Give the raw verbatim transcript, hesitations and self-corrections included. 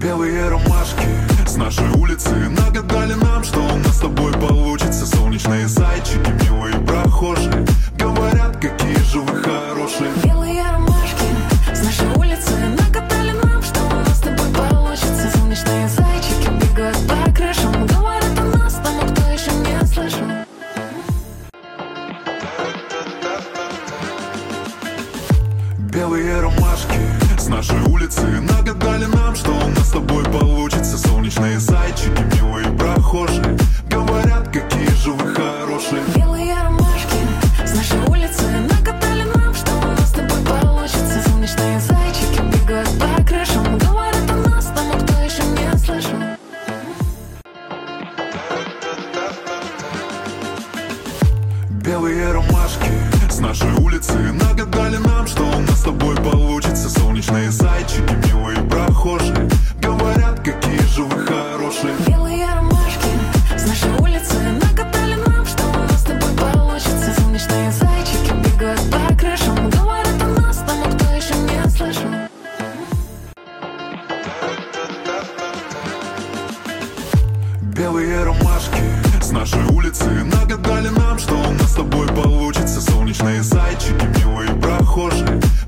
Белые ромашки с нашей улицы нагадали нам, что у нас с тобой получится. Солнечные зайчики, милые прохожие, говорят, какие же вы хорошие. Белые ромашки с нашей улицы нагадали нам, что у нас с тобой получится. Солнечные зайчики бегают по крышам, говорят о нас тому, кто еще не слышал. Белые ромашки с нашей улицы нагадали нам, что у нас с тобой получится. Солнечные зайчики, милые прохожие, говорят, какие же вы хорошие. Белые ромашки с нашей улицы нагадали нам, что у нас с тобой получится. Солнечные зайчики бегают по крышам, говорят о нас тому, кто еще не слышал. Белые ромашки с нашей улицы нагадали нам, что у нас с тобой получится. Солнечные зайчики, милые прохожие, говорят, какие же вы хорошие. Белые ромашки с нашей улицы нагадали нам, что у нас с тобой получится. Солнечные зайчики бегают по крышам, говорят о нас тому, кто еще не слышал. Белые ромашки с нашей улицы нагадали нам, что у нас с тобой получится. Солнечные зайчики, милые прохожие,